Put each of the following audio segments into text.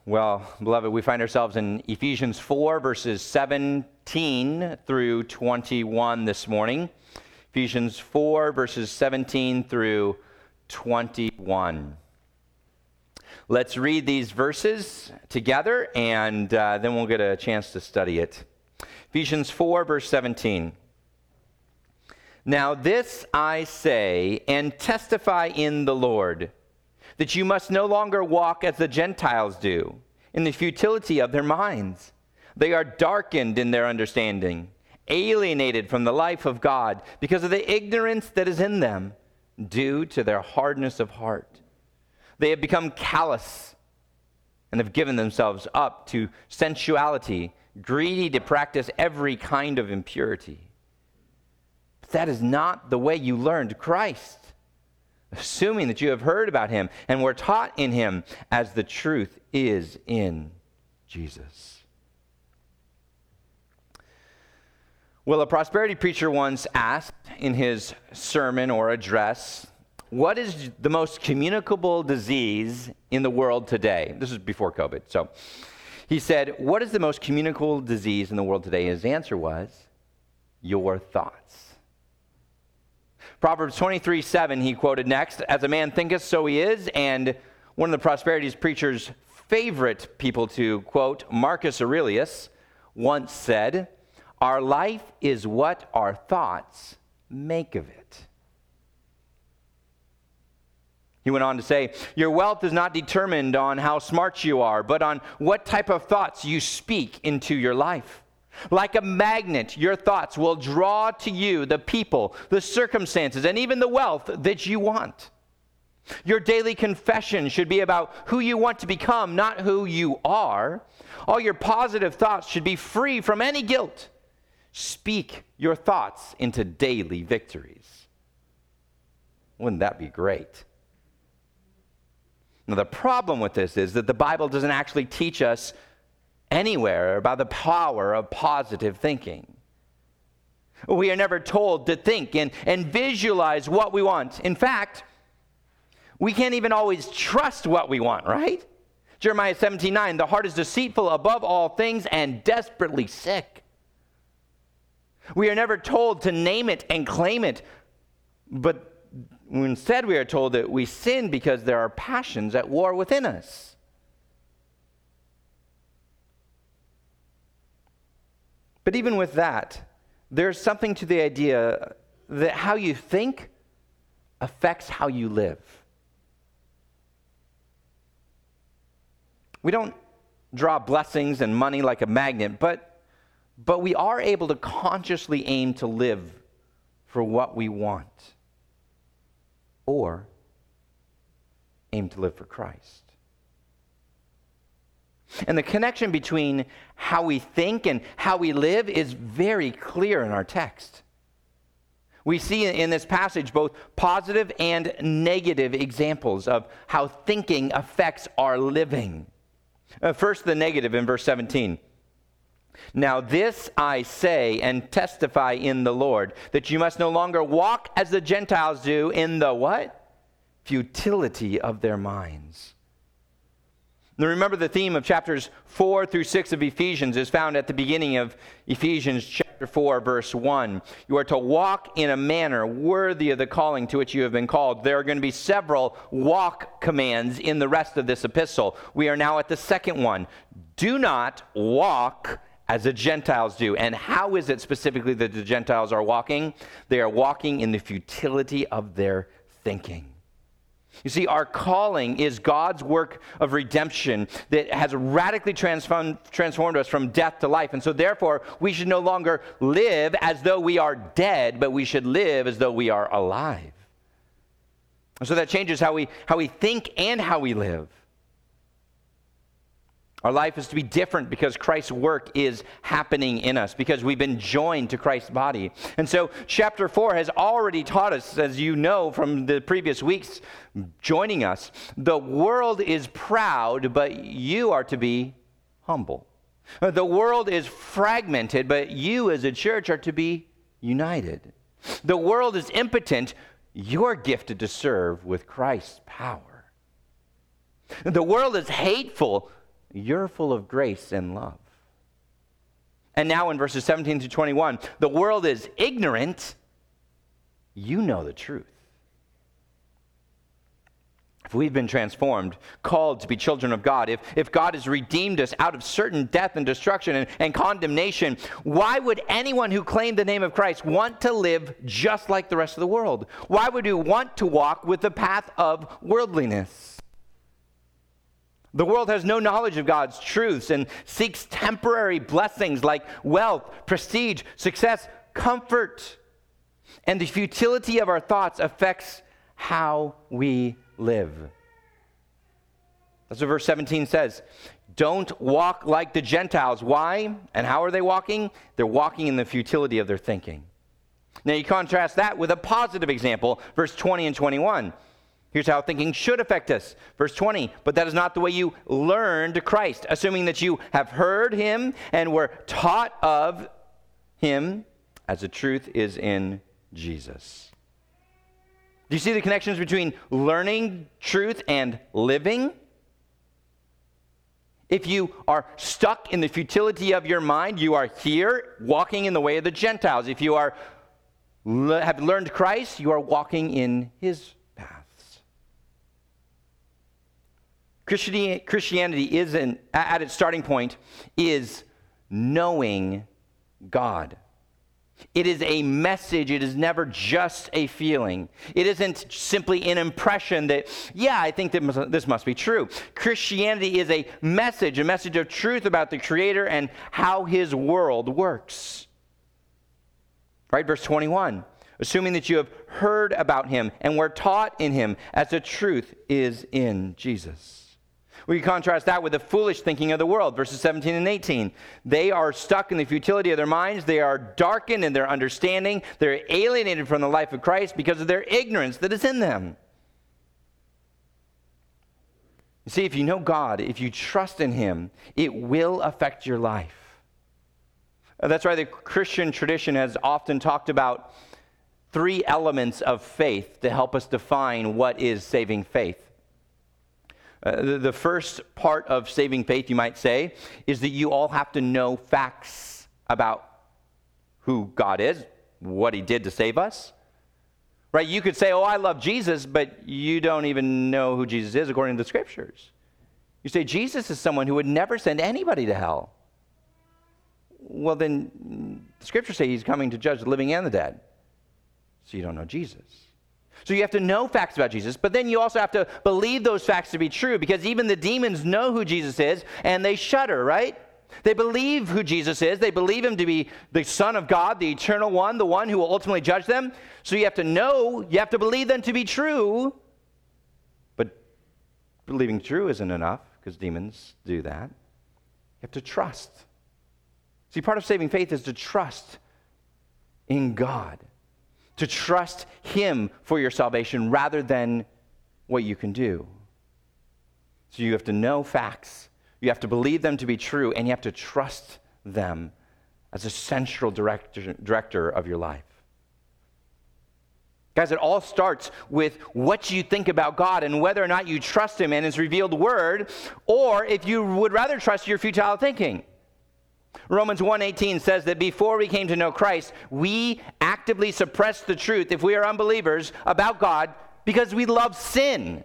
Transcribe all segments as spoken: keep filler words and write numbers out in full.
Well, beloved, we find ourselves in Ephesians four, verses seventeen through twenty-one this morning. Ephesians four, verses seventeen through twenty-one. Let's read these verses together, and uh, then we'll get a chance to study it. Ephesians four, verse seventeen. Now this I say and testify in the Lord, that you must no longer walk as the Gentiles do, in the futility of their minds. They are darkened in their understanding, alienated from the life of God because of the ignorance that is in them, due to their hardness of heart. They have become callous and have given themselves up to sensuality, greedy to practice every kind of impurity. But that is not the way you learned Christ, assuming that you have heard about him and were taught in him as the truth is in Jesus. Well, a prosperity preacher once asked in his sermon or address, what is the most communicable disease in the world today? This is before COVID. So he said, what is the most communicable disease in the world today? His answer was, your thoughts. Proverbs twenty-three seven, he quoted next, as a man thinketh, so he is. And one of the prosperity preacher's favorite people to quote, Marcus Aurelius, once said, our life is what our thoughts make of it. He went on to say, your wealth is not determined on how smart you are, but on what type of thoughts you speak into your life. Like a magnet, your thoughts will draw to you the people, the circumstances, and even the wealth that you want. Your daily confession should be about who you want to become, not who you are. All your positive thoughts should be free from any guilt. Speak your thoughts into daily victories. Wouldn't that be great? Now, the problem with this is that the Bible doesn't actually teach us anywhere about the power of positive thinking. We are never told to think and, and visualize what we want. In fact, we can't even always trust what we want, right? Jeremiah seventeen nine, the heart is deceitful above all things and desperately sick. We are never told to name it and claim it, but instead we are told that we sin because there are passions at war within us. But even with that, there's something to the idea that how you think affects how you live. We don't draw blessings and money like a magnet, but, but we are able to consciously aim to live for what we want, or aim to live for Christ. And the connection between how we think and how we live is very clear in our text. We see in this passage both positive and negative examples of how thinking affects our living. Uh, first, the negative in verse seventeen. Now this I say and testify in the Lord, that you must no longer walk as the Gentiles do in the what? Futility of their minds. Now remember, the theme of chapters four through six of Ephesians is found at the beginning of Ephesians chapter four, verse one. You are to walk in a manner worthy of the calling to which you have been called. There are going to be several walk commands in the rest of this epistle. We are now at the second one. Do not walk as the Gentiles do. And how is it specifically that the Gentiles are walking? They are walking in the futility of their thinking. You see, our calling is God's work of redemption that has radically transformed, transformed us from death to life. And so therefore, we should no longer live as though we are dead, but we should live as though we are alive. And so that changes how we, how we think and how we live. Our life is to be different because Christ's work is happening in us, because we've been joined to Christ's body. And so chapter four has already taught us, as you know from the previous weeks joining us, the world is proud, but you are to be humble. The world is fragmented, but you as a church are to be united. The world is impotent. You're gifted to serve with Christ's power. The world is hateful. you're full of grace and love. And now in verses seventeen through twenty-one, the world is ignorant. You know the truth. If we've been transformed, called to be children of God, if, if God has redeemed us out of certain death and destruction and, and condemnation, why would anyone who claimed the name of Christ want to live just like the rest of the world? Why would you want to walk with the path of worldliness? The world has no knowledge of God's truths and seeks temporary blessings like wealth, prestige, success, comfort. And the futility of our thoughts affects how we live. That's what verse seventeen says. Don't walk like the Gentiles. Why? And how are they walking? They're walking in the futility of their thinking. Now you contrast that with a positive example, verse twenty and twenty-one. Here's how thinking should affect us. Verse twenty, but that is not the way you learned Christ, assuming that you have heard him and were taught of him as the truth is in Jesus. Do you see the connections between learning truth and living? If you are stuck in the futility of your mind, you are here walking in the way of the Gentiles. If you are have learned Christ, you are walking in his paths. Christianity, Christianity is an, at its starting point is knowing God. It is a message. It is never just a feeling. It isn't simply an impression that, yeah, I think that this must be true. Christianity is a message, a message of truth about the Creator and how his world works. Right, verse twenty-one, assuming that you have heard about him and were taught in him as the truth is in Jesus. We contrast that with the foolish thinking of the world, verses seventeen and eighteen. They are stuck in the futility of their minds. They are darkened in their understanding. They're alienated from the life of Christ because of their ignorance that is in them. You see, if you know God, if you trust in him, it will affect your life. That's why the Christian tradition has often talked about three elements of faith to help us define what is saving faith. Uh, the, the first part of saving faith, you might say, is that you all have to know facts about who God is, what he did to save us. Right? You could say, oh, I love Jesus, but you don't even know who Jesus is according to the scriptures. You say, Jesus is someone who would never send anybody to hell. Well, then the scriptures say he's coming to judge the living and the dead. So you don't know Jesus. So you have to know facts about Jesus, but then you also have to believe those facts to be true, because even the demons know who Jesus is, and they shudder, right? They believe who Jesus is. They believe him to be the Son of God, the eternal one, the one who will ultimately judge them. So you have to know, you have to believe them to be true. But believing true isn't enough, because demons do that. You have to trust. See, part of saving faith is to trust in God. To trust him for your salvation rather than what you can do. So you have to know facts. You have to believe them to be true, and you have to trust them as a central director, director of your life. Guys, it all starts with what you think about God and whether or not you trust him and his revealed word, or if you would rather trust your futile thinking. Romans one eighteen says that before we came to know Christ, we actively suppressed the truth, if we are unbelievers, about God because we love sin.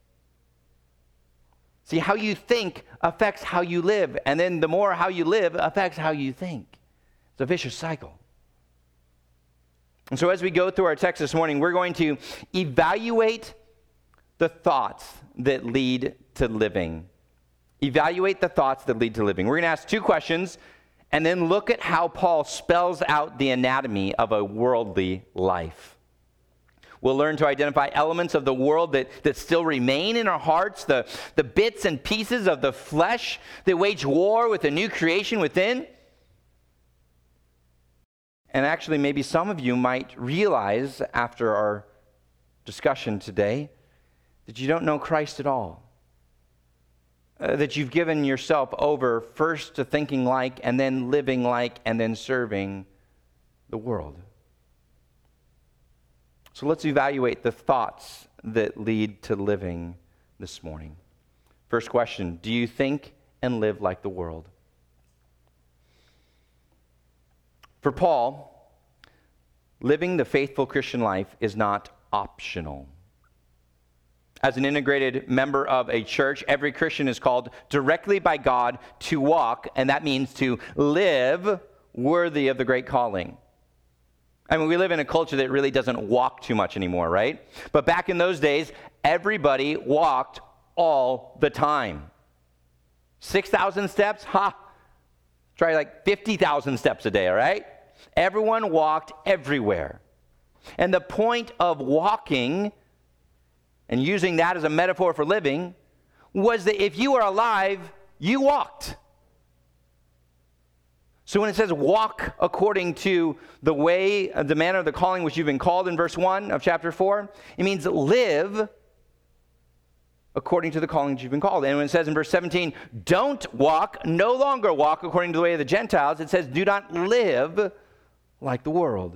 See, how you think affects how you live, and then the more how you live affects how you think. It's a vicious cycle. And so as we go through our text this morning, we're going to evaluate the thoughts that lead to living. Evaluate the thoughts that lead to living. We're going to ask two questions, and then look at how Paul spells out the anatomy of a worldly life. We'll learn to identify elements of the world that, that still remain in our hearts, the, the bits and pieces of the flesh that wage war with the new creation within. And actually, maybe some of you might realize after our discussion today that you don't know Christ at all. Uh, that you've given yourself over first to thinking like, and then living like, and then serving the world. So let's evaluate the thoughts that lead to living this morning. First question, do you think and live like the world. For Paul, living the faithful Christian life is not optional. As an integrated member of a church, every Christian is called directly by God to walk, and that means to live worthy of the great calling. I mean, we live in a culture that really doesn't walk too much anymore, right? But back in those days, everybody walked all the time. six thousand steps? Ha! Try like fifty thousand steps a day, all right? Everyone walked everywhere. And the point of walking, and using that as a metaphor for living, was that if you were alive, you walked. So when it says walk according to the way, the manner of the calling which you've been called in verse one of chapter four, it means live according to the calling that you've been called. And when it says in verse seventeen, don't walk, no longer walk according to the way of the Gentiles, it says do not live like the world.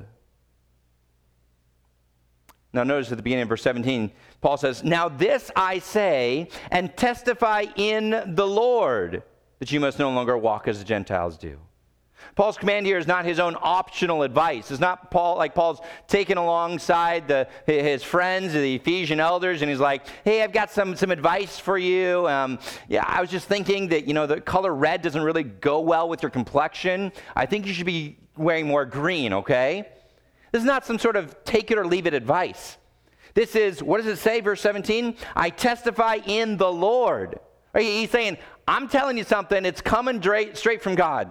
Now notice at the beginning of verse seventeen, Paul says, now this I say and testify in the Lord that you must no longer walk as the Gentiles do. Paul's command here is not his own optional advice. It's not Paul like Paul's taken alongside the, his friends, the Ephesian elders, and he's like, hey, I've got some, some advice for you. Um, yeah, I was just thinking that, you know, the color red doesn't really go well with your complexion. I think you should be wearing more green, okay? This is not some sort of take it or leave it advice. This is, what does it say, verse seventeen? I testify in the Lord. Right? He's saying, I'm telling you something, it's coming straight from God.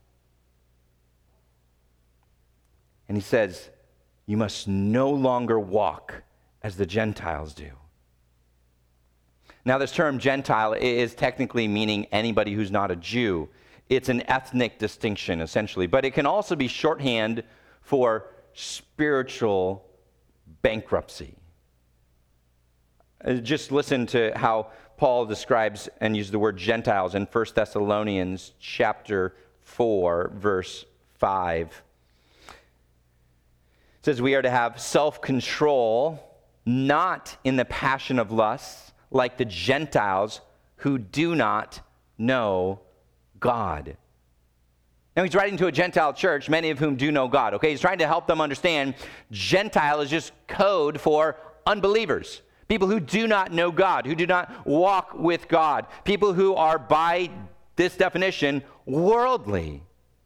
And he says, you must no longer walk as the Gentiles do. Now, this term Gentile is technically meaning anybody who's not a Jew. It's an ethnic distinction, essentially. But it can also be shorthand for spiritual bankruptcy. Uh, Just listen to how Paul describes and uses the word Gentiles in First Thessalonians chapter four, verse five. It says we are to have self-control, not in the passion of lust, like the Gentiles who do not know God. Now he's writing to a Gentile church, many of whom do know God, okay? He's trying to help them understand Gentile is just code for unbelievers, people who do not know God, who do not walk with God, people who are, by this definition, worldly.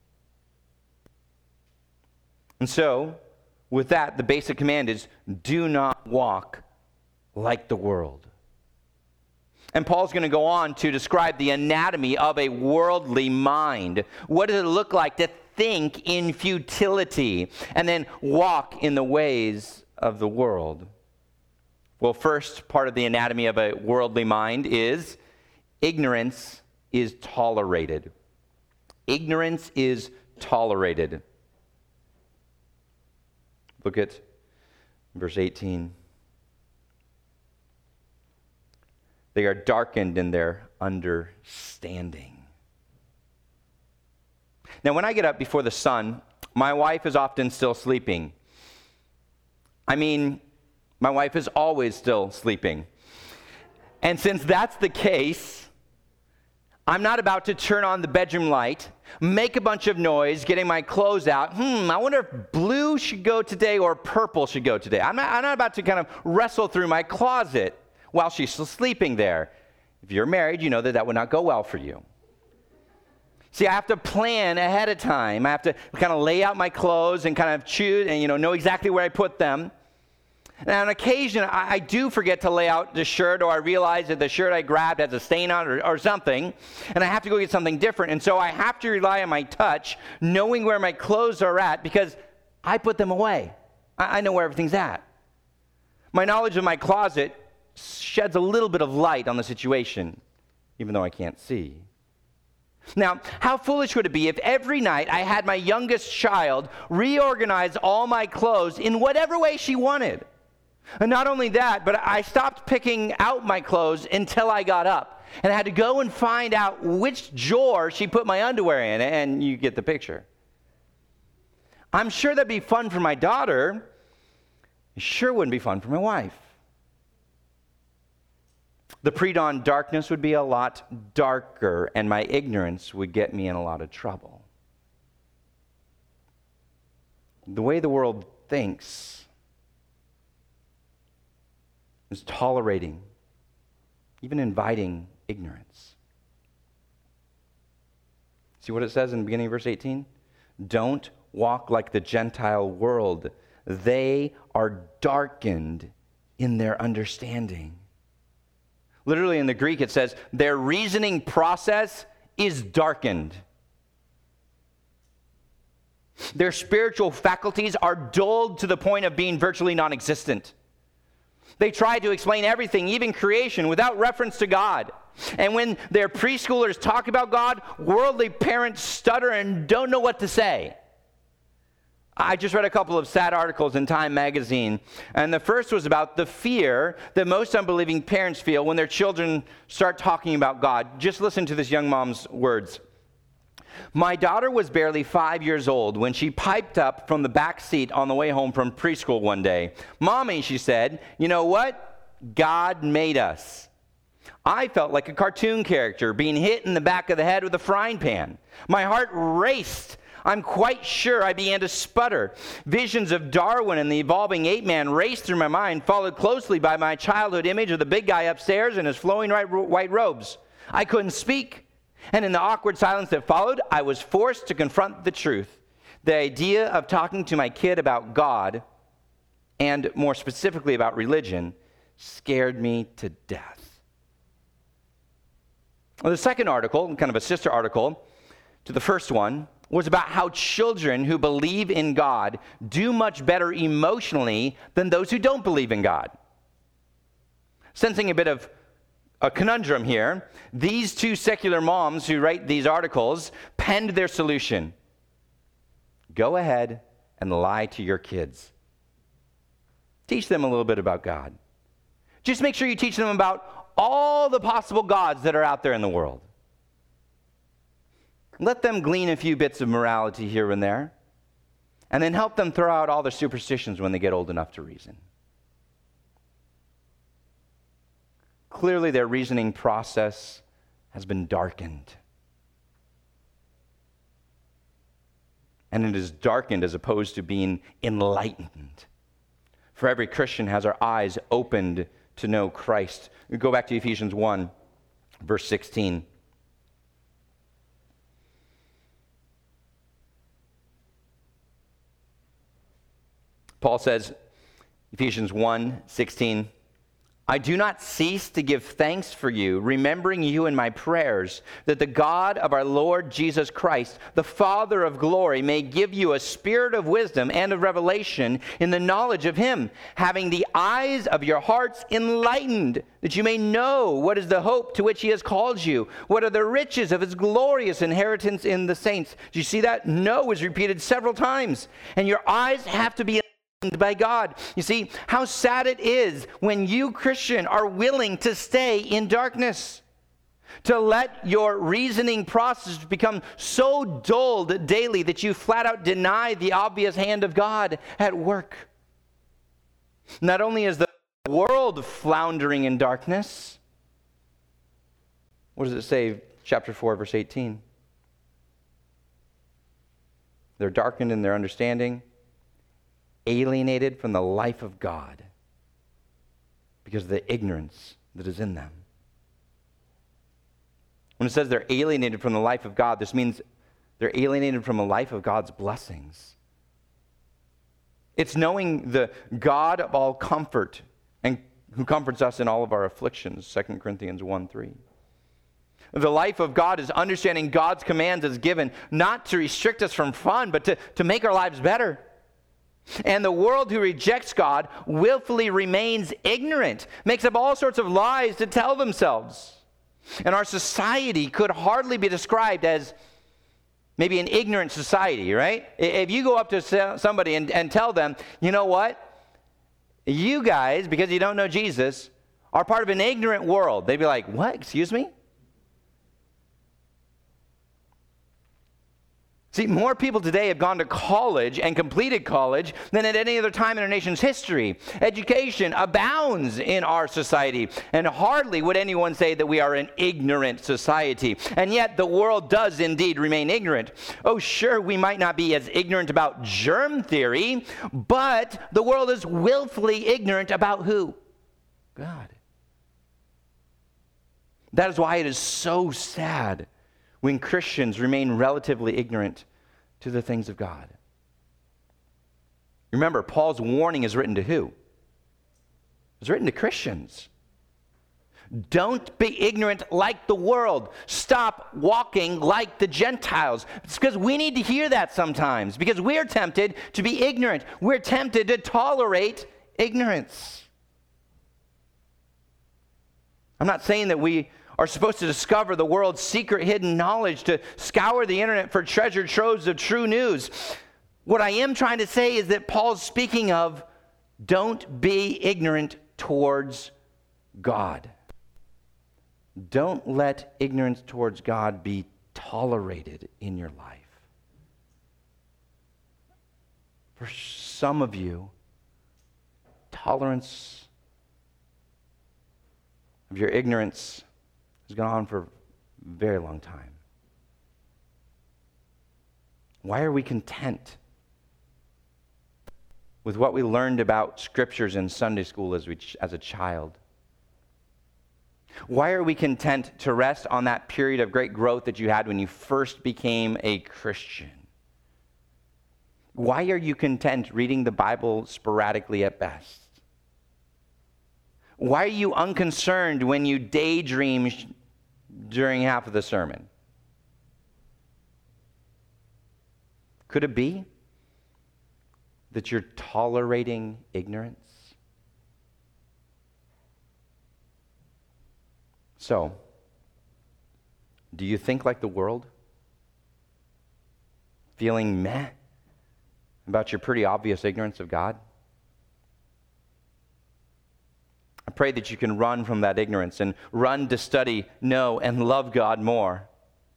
And so, with that, the basic command is, do not walk like the world. And Paul's going to go on to describe the anatomy of a worldly mind. What does it look like to think in futility and then walk in the ways of the world? Well, first part of the anatomy of a worldly mind is ignorance is tolerated. Ignorance is tolerated. Look at verse eighteen. They are darkened in their understanding. Now, when I get up before the sun, my wife is often still sleeping. I mean, my wife is always still sleeping. And since that's the case, I'm not about to turn on the bedroom light, make a bunch of noise, getting my clothes out. Hmm, I wonder if blue should go today or purple should go today. I'm not, I'm not about to kind of wrestle through my closet while she's still sleeping there. If you're married, you know that that would not go well for you. See, I have to plan ahead of time. I have to kind of lay out my clothes and kind of choose and, you know, know exactly where I put them. And on occasion, I, I do forget to lay out the shirt, or I realize that the shirt I grabbed has a stain on it or, or something, and I have to go get something different. And so I have to rely on my touch, knowing where my clothes are at, because I put them away. I, I know where everything's at. My knowledge of my closet sheds a little bit of light on the situation, even though I can't see. Now, how foolish would it be if every night I had my youngest child reorganize all my clothes in whatever way she wanted? And not only that, but I stopped picking out my clothes until I got up. And I had to go and find out which drawer she put my underwear in, and you get the picture. I'm sure that'd be fun for my daughter. It sure wouldn't be fun for my wife. The pre-dawn darkness would be a lot darker, and my ignorance would get me in a lot of trouble. The way the world thinks is tolerating, even inviting ignorance. See what it says in the beginning of verse eighteen? Don't walk like the Gentile world. They are darkened in their understanding. Literally in the Greek it says, their reasoning process is darkened. Their spiritual faculties are dulled to the point of being virtually non-existent. They try to explain everything, even creation, without reference to God. And when their preschoolers talk about God, worldly parents stutter and don't know what to say. I just read a couple of sad articles in Time magazine, and the first was about the fear that most unbelieving parents feel when their children start talking about God. Just listen to this young mom's words. My daughter was barely five years old when she piped up from the back seat on the way home from preschool one day. Mommy, she said, you know what? God made us. I felt like a cartoon character being hit in the back of the head with a frying pan. My heart raced. I'm quite sure I began to sputter. Visions of Darwin and the evolving ape man raced through my mind, followed closely by my childhood image of the big guy upstairs in his flowing white robes. I couldn't speak. And in the awkward silence that followed, I was forced to confront the truth. The idea of talking to my kid about God, and more specifically about religion, scared me to death. Well, the second article, kind of a sister article to the first one, was about how children who believe in God do much better emotionally than those who don't believe in God. Sensing a bit of a conundrum here, these two secular moms who write these articles penned their solution. Go ahead and lie to your kids. Teach them a little bit about God. Just make sure you teach them about all the possible gods that are out there in the world. Let them glean a few bits of morality here and there, and then help them throw out all their superstitions when they get old enough to reason. Clearly, their reasoning process has been darkened. And it is darkened as opposed to being enlightened. For every Christian has our eyes opened to know Christ. We go back to Ephesians one, verse sixteen. Paul says, Ephesians one sixteen, I do not cease to give thanks for you, remembering you in my prayers, that the God of our Lord Jesus Christ, the Father of glory, may give you a spirit of wisdom and of revelation in the knowledge of him, having the eyes of your hearts enlightened, that you may know what is the hope to which he has called you, what are the riches of his glorious inheritance in the saints. Do you see that? No is repeated several times. And your eyes have to be by God. You see, how sad it is when you, Christian, are willing to stay in darkness, to let your reasoning process become so dulled daily that you flat out deny the obvious hand of God at work. Not only is the world floundering in darkness, what does it say? Chapter four, verse eighteen. They're darkened in their understanding, alienated from the life of God because of the ignorance that is in them. When it says they're alienated from the life of God, this means they're alienated from a life of God's blessings. It's knowing the God of all comfort and who comforts us in all of our afflictions, Second Corinthians one three. The life of God is understanding God's commands as given, not to restrict us from fun, but to, to make our lives better. And the world who rejects God willfully remains ignorant, makes up all sorts of lies to tell themselves. And our society could hardly be described as maybe an ignorant society, right? If you go up to somebody and, and tell them, you know what? You guys, because you don't know Jesus, are part of an ignorant world. They'd be like, what? Excuse me? See, more people today have gone to college and completed college than at any other time in our nation's history. Education abounds in our society, and hardly would anyone say that we are an ignorant society. And yet the world does indeed remain ignorant. Oh, sure, we might not be as ignorant about germ theory, but the world is willfully ignorant about who? God. That is why it is so sad when Christians remain relatively ignorant to the things of God. Remember, Paul's warning is written to who? It's written to Christians. Don't be ignorant like the world. Stop walking like the Gentiles. It's because we need to hear that sometimes, because we're tempted to be ignorant. We're tempted to tolerate ignorance. I'm not saying that we are supposed to discover the world's secret hidden knowledge, to scour the internet for treasured troves of true news. What I am trying to say is that Paul's speaking of, don't be ignorant towards God. Don't let ignorance towards God be tolerated in your life. For some of you, tolerance of your ignorance has gone on for a very long time. Why are we content with what we learned about scriptures in Sunday school as, we, as a child? Why are we content to rest on that period of great growth that you had when you first became a Christian? Why are you content reading the Bible sporadically at best? Why are you unconcerned when you daydream during half of the sermon? Could it be that you're tolerating ignorance? So, do you think like the world? Feeling meh about your pretty obvious ignorance of God? I pray that you can run from that ignorance and run to study, know, and love God more.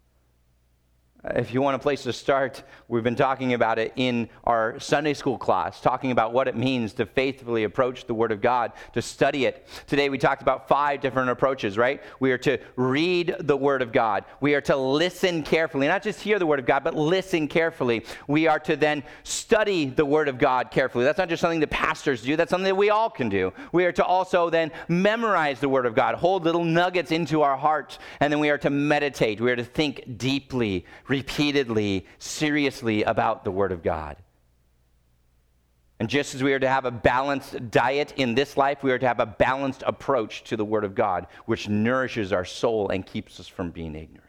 If you want a place to start, we've been talking about it in our Sunday school class, talking about what it means to faithfully approach the Word of God, to study it. Today we talked about five different approaches, right? We are to read the Word of God. We are to listen carefully, not just hear the Word of God, but listen carefully. We are to then study the Word of God carefully. That's not just something that pastors do. That's something that we all can do. We are to also then memorize the Word of God, hold little nuggets into our hearts, and then we are to meditate. We are to think deeply, repeatedly, seriously about the Word of God. And just as we are to have a balanced diet in this life, we are to have a balanced approach to the Word of God, which nourishes our soul and keeps us from being ignorant.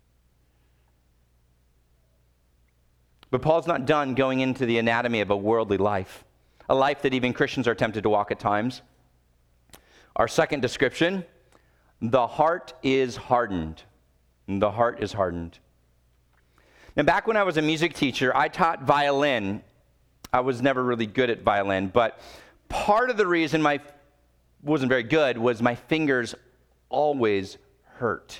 But Paul's not done going into the anatomy of a worldly life, a life that even Christians are tempted to walk at times. Our second description, the heart is hardened. The heart is hardened. Now, back when I was a music teacher, I taught violin. I was never really good at violin, but part of the reason my wasn't very good was my fingers always hurt.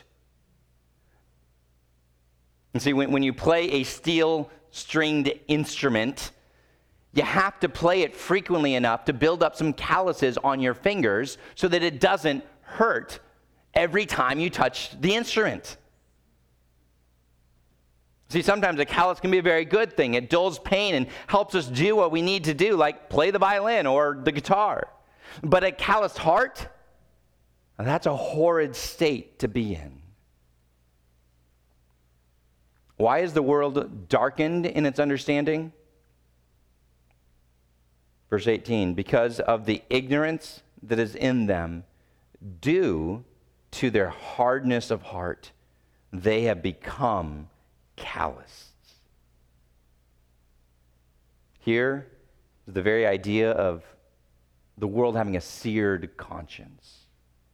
And see, when, when you play a steel-stringed instrument, you have to play it frequently enough to build up some calluses on your fingers so that it doesn't hurt every time you touch the instrument. See, sometimes a callus can be a very good thing. It dulls pain and helps us do what we need to do, like play the violin or the guitar. But a calloused heart, that's a horrid state to be in. Why is the world darkened in its understanding? Verse eighteen, because of the ignorance that is in them, due to their hardness of heart, they have become calloused. Here is the very idea of the world having a seared conscience.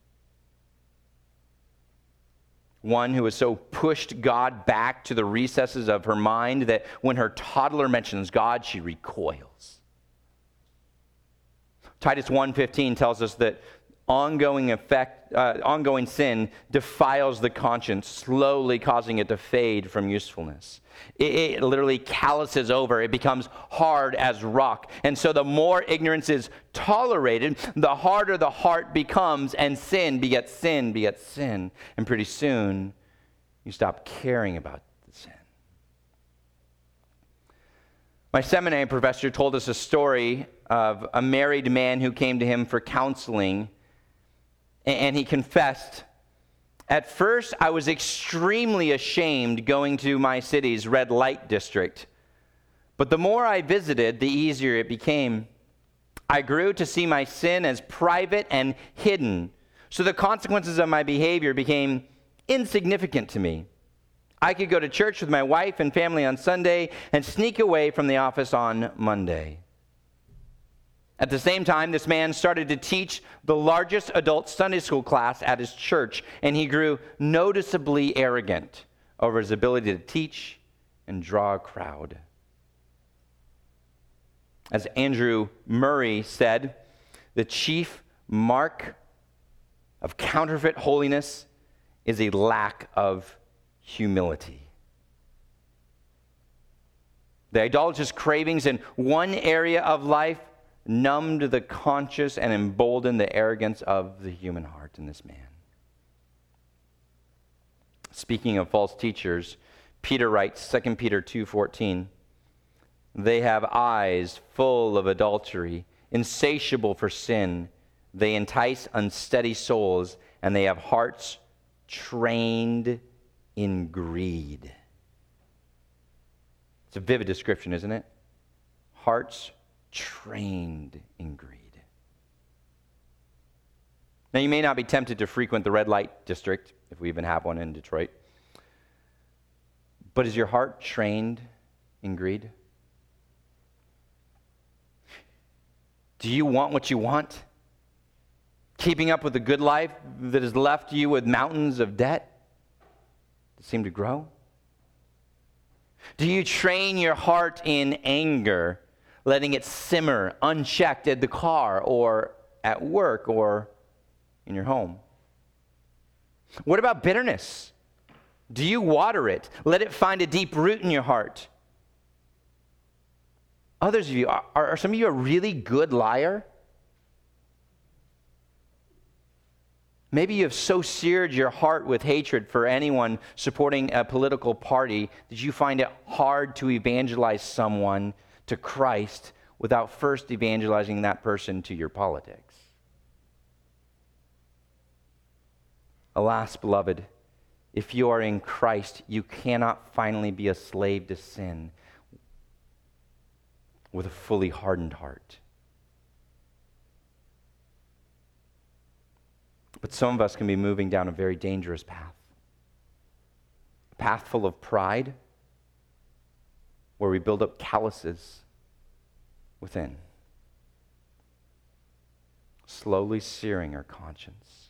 One who has so pushed God back to the recesses of her mind that when her toddler mentions God, she recoils. Titus one fifteen tells us that ongoing effect, uh, ongoing sin defiles the conscience, slowly causing it to fade from usefulness. It, it literally calluses over. It becomes hard as rock. And so the more ignorance is tolerated, the harder the heart becomes, and sin begets sin, begets sin. And pretty soon, you stop caring about the sin. My seminary professor told us a story of a married man who came to him for counseling, and he confessed, "At first, I was extremely ashamed going to my city's red light district. But the more I visited, the easier it became. I grew to see my sin as private and hidden, so the consequences of my behavior became insignificant to me. I could go to church with my wife and family on Sunday and sneak away from the office on Monday." At the same time, this man started to teach the largest adult Sunday school class at his church, and he grew noticeably arrogant over his ability to teach and draw a crowd. As Andrew Murray said, the chief mark of counterfeit holiness is a lack of humility. The idolatrous cravings in one area of life numbed the conscience and emboldened the arrogance of the human heart in this man. Speaking of false teachers, Peter writes, Second Peter two fourteen, "They have eyes full of adultery, insatiable for sin. They entice unsteady souls, and they have hearts trained in greed." It's a vivid description, isn't it? Hearts trained in greed. Now, you may not be tempted to frequent the red light district, if we even have one in Detroit. But is your heart trained in greed? Do you want what you want? Keeping up with the good life that has left you with mountains of debt that seem to grow? Do you train your heart in anger, letting it simmer unchecked at the car or at work or in your home? What about bitterness? Do you water it? Let it find a deep root in your heart. Others of you, are, are some of you a really good liar? Maybe you have so seared your heart with hatred for anyone supporting a political party that you find it hard to evangelize someone to Christ without first evangelizing that person to your politics. Alas, beloved, if you are in Christ, you cannot finally be a slave to sin with a fully hardened heart. But some of us can be moving down a very dangerous path. A path full of pride, where we build up calluses within, slowly searing our conscience.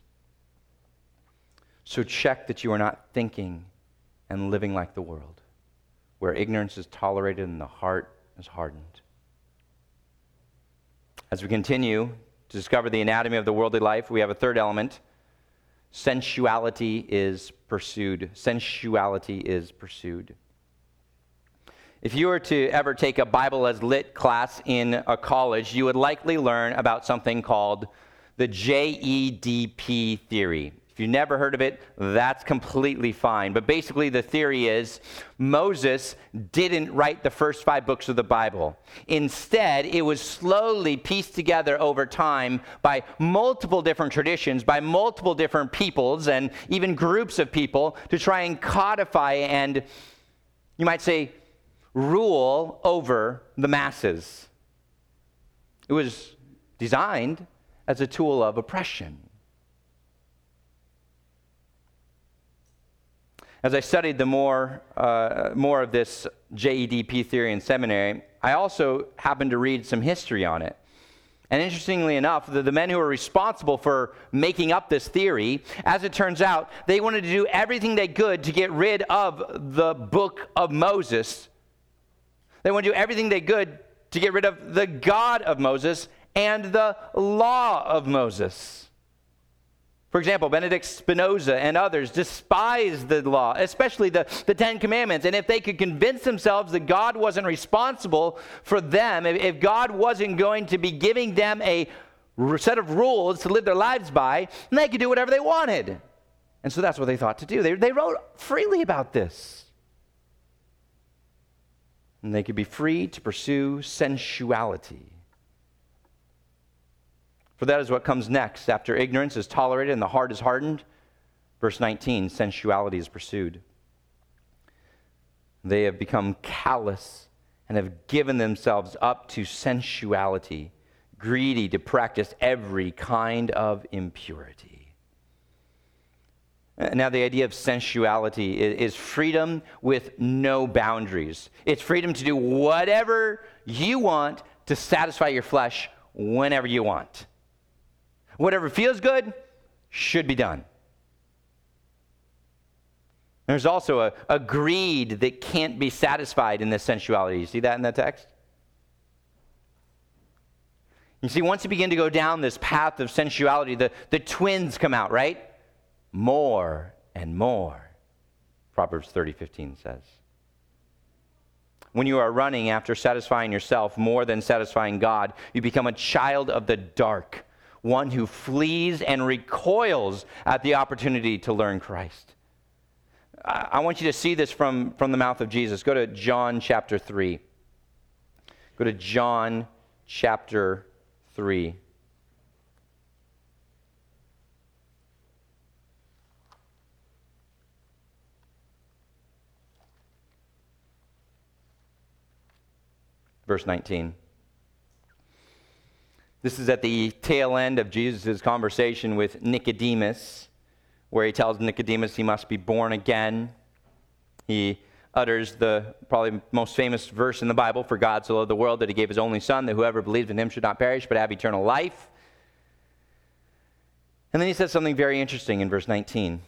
So check that you are not thinking and living like the world, where ignorance is tolerated and the heart is hardened. As we continue to discover the anatomy of the worldly life, we have a third element. Sensuality is pursued. Sensuality is pursued. If you were to ever take a Bible as lit class in a college, you would likely learn about something called the J E D P theory. If you've never heard of it, that's completely fine. But basically the theory is Moses didn't write the first five books of the Bible. Instead, it was slowly pieced together over time by multiple different traditions, by multiple different peoples, and even groups of people to try and codify and, you might say, rule over the masses. It was designed as a tool of oppression. As I studied the more, uh, more of this J E D P theory in seminary, I also happened to read some history on it. And interestingly enough, the, the men who were responsible for making up this theory, as it turns out, they wanted to do everything they could to get rid of the book of Moses. They wanted to do everything they could to get rid of the God of Moses and the law of Moses. For example, Benedict Spinoza and others despised the law, especially the, the Ten Commandments. And if they could convince themselves that God wasn't responsible for them, if, if God wasn't going to be giving them a set of rules to live their lives by, then they could do whatever they wanted. And so that's what they thought to do. They, they wrote freely about this. And they could be free to pursue sensuality. For that is what comes next. After ignorance is tolerated and the heart is hardened, verse nineteen, sensuality is pursued. They have become callous and have given themselves up to sensuality, greedy to practice every kind of impurity. Now, the idea of sensuality is freedom with no boundaries. It's freedom to do whatever you want to satisfy your flesh whenever you want. Whatever feels good should be done. There's also a, a greed that can't be satisfied in this sensuality. You see that in that text? You see, once you begin to go down this path of sensuality, the, the twins come out, right? More and more, Proverbs thirty fifteen says. When you are running after satisfying yourself more than satisfying God, you become a child of the dark, one who flees and recoils at the opportunity to learn Christ. I want you to see this from, from the mouth of Jesus. Go to John chapter three. Go to John chapter three. Verse nineteen. This is at the tail end of Jesus' conversation with Nicodemus, where he tells Nicodemus he must be born again. He utters the probably most famous verse in the Bible, "For God so loved the world that he gave his only Son, that whoever believes in him should not perish but have eternal life." And then he says something very interesting in verse nineteen.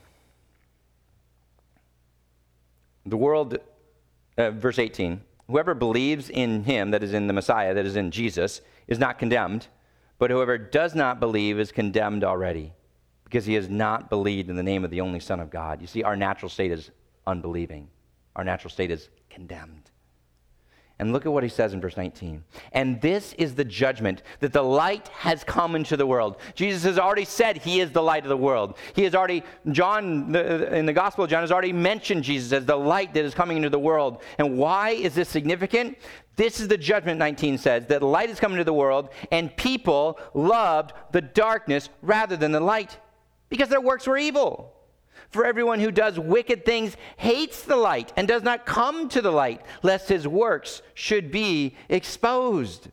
The world, uh, verse eighteen, "Whoever believes in him," that is in the Messiah, that is in Jesus, "is not condemned, but whoever does not believe is condemned already, because he has not believed in the name of the only Son of God." You see, our natural state is unbelieving. Our natural state is condemned. And look at what he says in verse nineteen. "And this is the judgment, that the light has come into the world." Jesus has already said he is the light of the world. He has already, John, the, in the Gospel of John, has already mentioned Jesus as the light that is coming into the world. And why is this significant? This is the judgment, nineteen says, that light has come into the world, and people loved the darkness rather than the light, because their works were evil. For everyone who does wicked things hates the light and does not come to the light, lest his works should be exposed.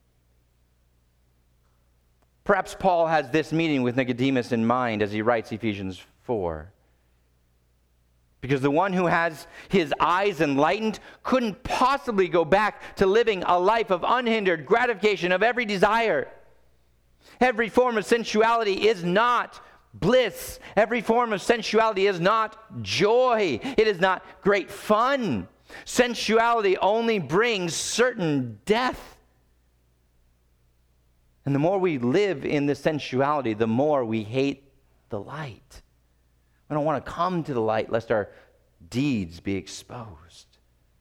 Perhaps Paul has this meeting with Nicodemus in mind as he writes Ephesians four. Because the one who has his eyes enlightened couldn't possibly go back to living a life of unhindered gratification of every desire. Every form of sensuality is not bliss. Every form of sensuality is not joy. It is not great fun. Sensuality only brings certain death. And the more we live in this sensuality, the more we hate the light. We don't want to come to the light lest our deeds be exposed.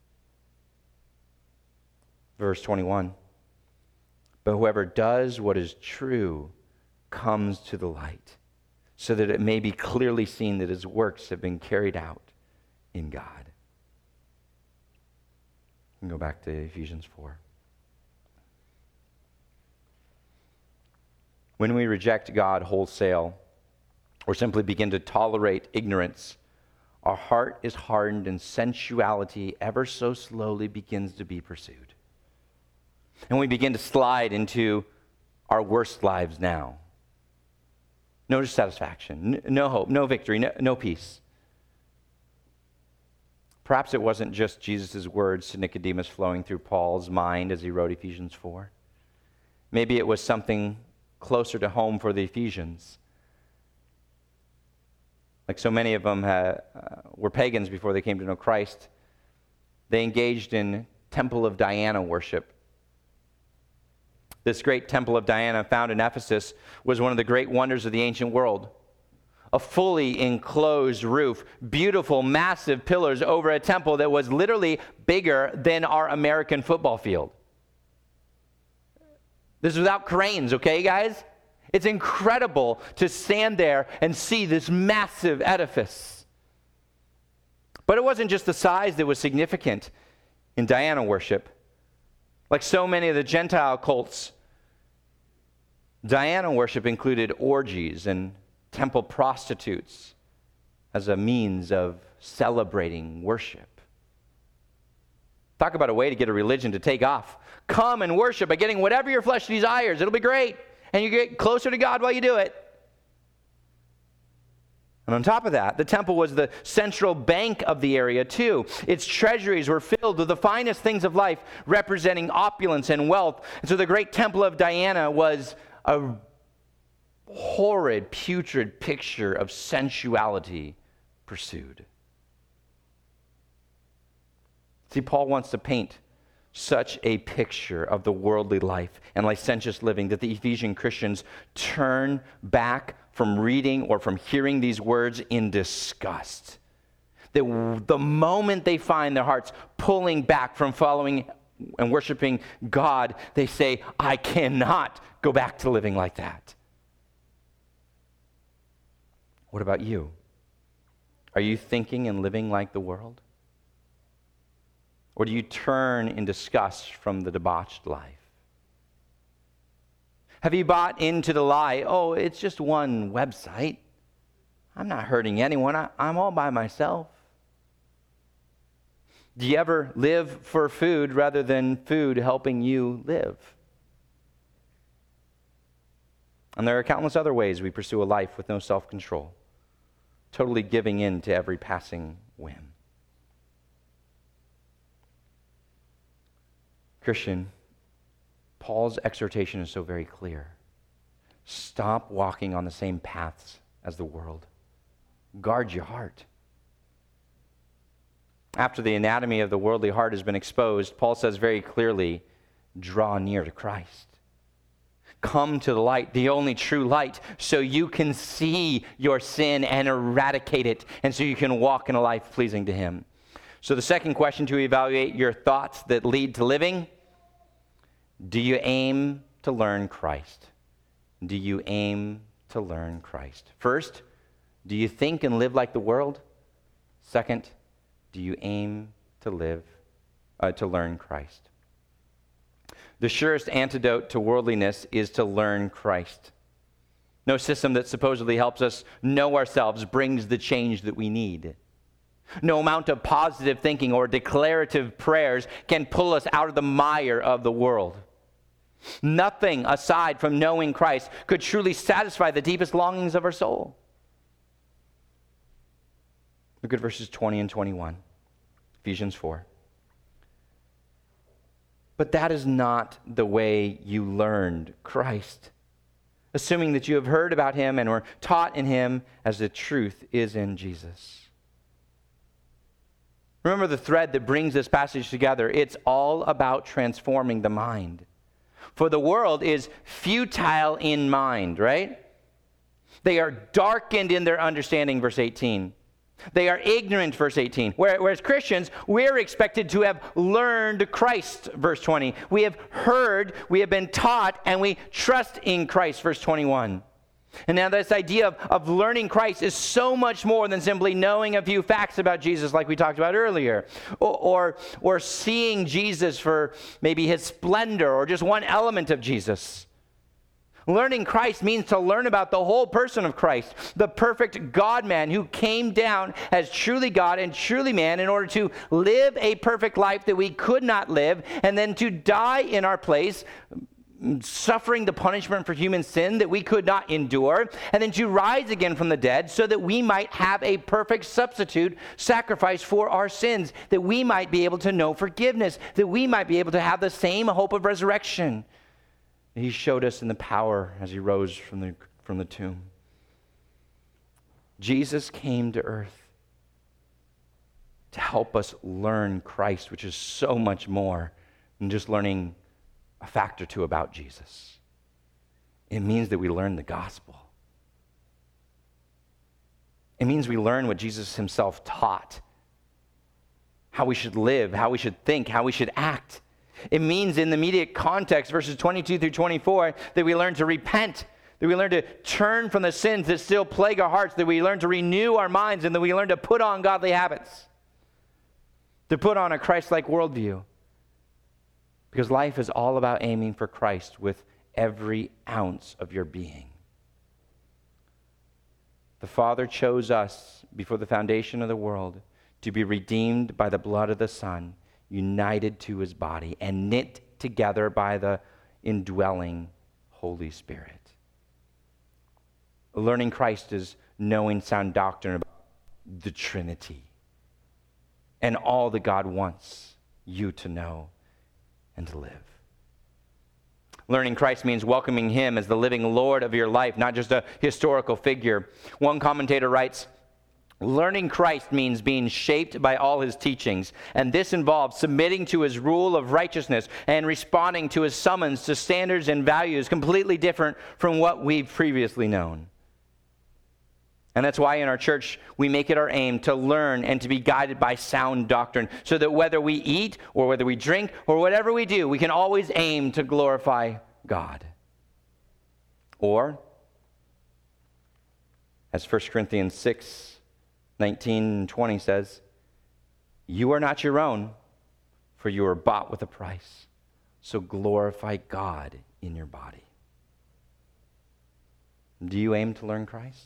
Verse twenty-one. "But whoever does what is true comes to the light, so that it may be clearly seen that his works have been carried out in God." We can go back to Ephesians four. When we reject God wholesale, or simply begin to tolerate ignorance, our heart is hardened and sensuality ever so slowly begins to be pursued. And we begin to slide into our worst lives now. No dissatisfaction, no hope, no victory, no, no peace. Perhaps it wasn't just Jesus' words to Nicodemus flowing through Paul's mind as he wrote Ephesians four. Maybe it was something closer to home for the Ephesians. Like so many of them had, uh, were pagans before they came to know Christ. They engaged in Temple of Diana worship. This great Temple of Diana found in Ephesus was one of the great wonders of the ancient world. a fully enclosed roof, beautiful, massive pillars over a temple that was literally bigger than our American football field. This is without cranes, okay, guys? It's incredible to stand there and see this massive edifice. But it wasn't just the size that was significant in Diana worship. Like so many of the Gentile cults, Diana worship included orgies and temple prostitutes as a means of celebrating worship. Talk about a way to get a religion to take off. Come and worship by getting whatever your flesh desires. It'll be great. And you get closer to God while you do it. And on top of that, the temple was the central bank of the area too. Its treasuries were filled with the finest things of life, representing opulence and wealth. And so the great temple of Diana was a horrid, putrid picture of sensuality pursued. See, Paul wants to paint such a picture of the worldly life and licentious living that the Ephesian Christians turn back from reading or from hearing these words in disgust. That the moment they find their hearts pulling back from following and worshiping God, they say, I cannot go back to living like that. What about you? Are you thinking and living like the world? Or do you turn in disgust from the debauched life? Have you bought into the lie, oh, it's just one website. I'm not hurting anyone. I, I'm all by myself. Do you ever live for food rather than food helping you live? And there are countless other ways we pursue a life with no self-control, totally giving in to every passing whim. Christian, Paul's exhortation is so very clear. Stop walking on the same paths as the world. Guard your heart. After the anatomy of the worldly heart has been exposed, Paul says very clearly, draw near to Christ. Come to the light, the only true light, so you can see your sin and eradicate it, and so you can walk in a life pleasing to Him. So the second question to evaluate your thoughts that lead to living: do you aim to learn Christ? Do you aim to learn Christ? First, do you think and live like the world? Second, do you aim to live, uh, to learn Christ? The surest antidote to worldliness is to learn Christ. No system that supposedly helps us know ourselves brings the change that we need. No amount of positive thinking or declarative prayers can pull us out of the mire of the world. Nothing aside from knowing Christ could truly satisfy the deepest longings of our soul. Look at verses twenty and twenty-one, Ephesians four. But that is not the way you learned Christ, assuming that you have heard about Him and were taught in Him as the truth is in Jesus. Remember the thread that brings this passage together. It's all about transforming the mind. For the world is futile in mind, right? They are darkened in their understanding, verse eighteen. They are ignorant, verse eighteen. Whereas Christians, we're expected to have learned Christ, verse twenty. We have heard, we have been taught, and we trust in Christ, verse twenty-one. And now this idea of, of learning Christ is so much more than simply knowing a few facts about Jesus like we talked about earlier. Or, or, or seeing Jesus for maybe His splendor or just one element of Jesus. Learning Christ means to learn about the whole person of Christ, the perfect God-man who came down as truly God and truly man in order to live a perfect life that we could not live, and then to die in our place, suffering the punishment for human sin that we could not endure, and then to rise again from the dead so that we might have a perfect substitute sacrifice for our sins, that we might be able to know forgiveness, that we might be able to have the same hope of resurrection He showed us in the power as He rose from the, from the tomb. Jesus came to earth to help us learn Christ, which is so much more than just learning a fact or two about Jesus. It means that we learn the gospel. It means we learn what Jesus himself taught, how we should live, how we should think, how we should act. It means in the immediate context, verses twenty-two through twenty-four, that we learn to repent, that we learn to turn from the sins that still plague our hearts, that we learn to renew our minds, and that we learn to put on godly habits, to put on a Christ-like worldview. Because life is all about aiming for Christ with every ounce of your being. The Father chose us before the foundation of the world to be redeemed by the blood of the Son, united to his body, and knit together by the indwelling Holy Spirit. Learning Christ is knowing sound doctrine about the Trinity and all that God wants you to know and to live. Learning Christ means welcoming him as the living Lord of your life, not just a historical figure. One commentator writes, learning Christ means being shaped by all his teachings, and this involves submitting to his rule of righteousness and responding to his summons to standards and values completely different from what we've previously known. And that's why in our church, we make it our aim to learn and to be guided by sound doctrine, so that whether we eat or whether we drink or whatever we do, we can always aim to glorify God. Or, as First Corinthians six, nineteen and twenty says, you are not your own, for you are bought with a price. So glorify God in your body. Do you aim to learn Christ?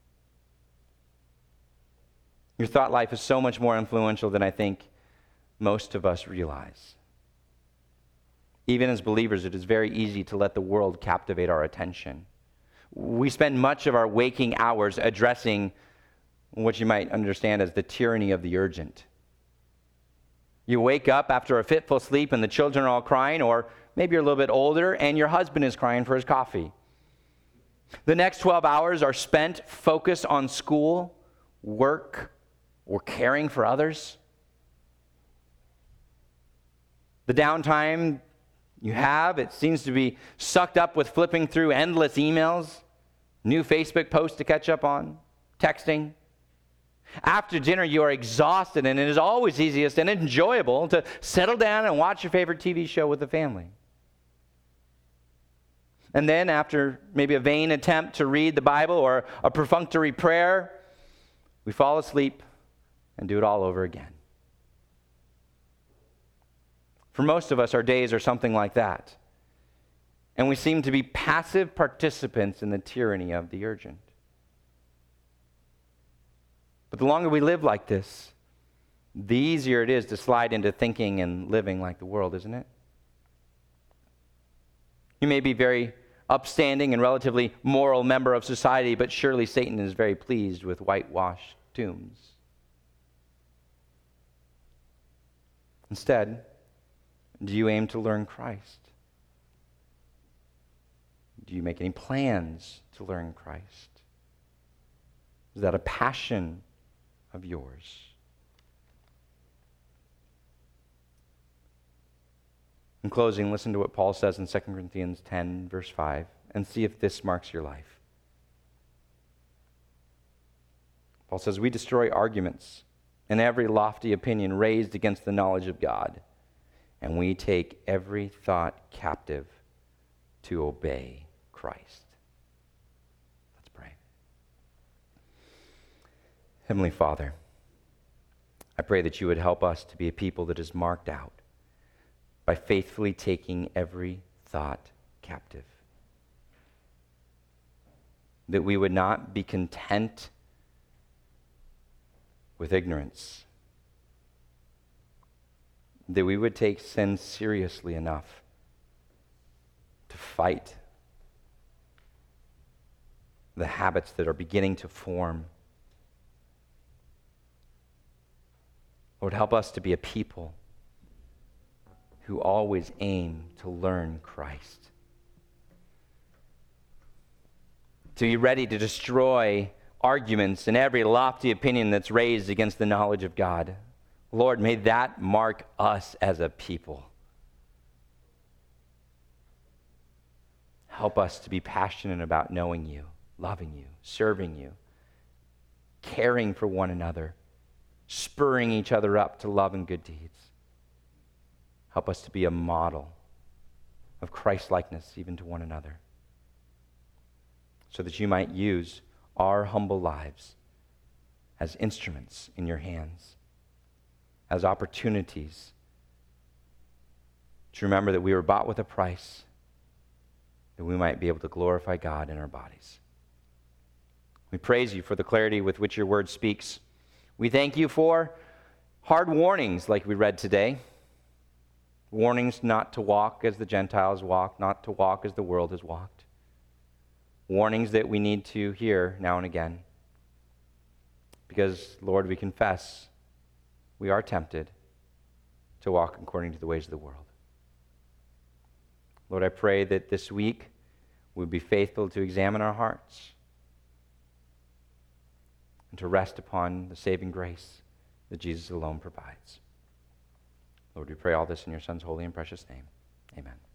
Your thought life is so much more influential than I think most of us realize. Even as believers, it is very easy to let the world captivate our attention. We spend much of our waking hours addressing what you might understand as the tyranny of the urgent. You wake up after a fitful sleep and the children are all crying, or maybe you're a little bit older and your husband is crying for his coffee. The next twelve hours are spent focused on school, work, or caring for others. The downtime you have, it seems to be sucked up with flipping through endless emails, new Facebook posts to catch up on, texting. After dinner, you are exhausted, and it is always easiest and enjoyable to settle down and watch your favorite T V show with the family. And then after maybe a vain attempt to read the Bible or a perfunctory prayer, we fall asleep and do it all over again. For most of us, our days are something like that. And we seem to be passive participants in the tyranny of the urgent. But the longer we live like this, the easier it is to slide into thinking and living like the world, isn't it? You may be very upstanding and relatively moral member of society, but surely Satan is very pleased with whitewashed tombs. Instead, do you aim to learn Christ? Do you make any plans to learn Christ? Is that a passion of yours? In closing, listen to what Paul says in Second Corinthians ten, verse five, and see if this marks your life. Paul says, we destroy arguments and every lofty opinion raised against the knowledge of God, and we take every thought captive to obey Christ. Let's pray. Heavenly Father, I pray that you would help us to be a people that is marked out by faithfully taking every thought captive. That we would not be content with ignorance. That we would take sin seriously enough to fight the habits that are beginning to form. Lord, help us to be a people who always aim to learn Christ. To be ready to destroy arguments and every lofty opinion that's raised against the knowledge of God. Lord, may that mark us as a people. Help us to be passionate about knowing you, loving you, serving you, caring for one another, spurring each other up to love and good deeds. Help us to be a model of Christ-likeness even to one another, so that you might use our humble lives as instruments in your hands, as opportunities to remember that we were bought with a price, that we might be able to glorify God in our bodies. We praise you for the clarity with which your word speaks. We thank you for hard warnings like we read today. Warnings not to walk as the Gentiles walk, not to walk as the world has walked. Warnings that we need to hear now and again. Because, Lord, we confess we are tempted to walk according to the ways of the world. Lord, I pray that this week we'll be faithful to examine our hearts and to rest upon the saving grace that Jesus alone provides. Lord, we pray all this in your Son's holy and precious name. Amen.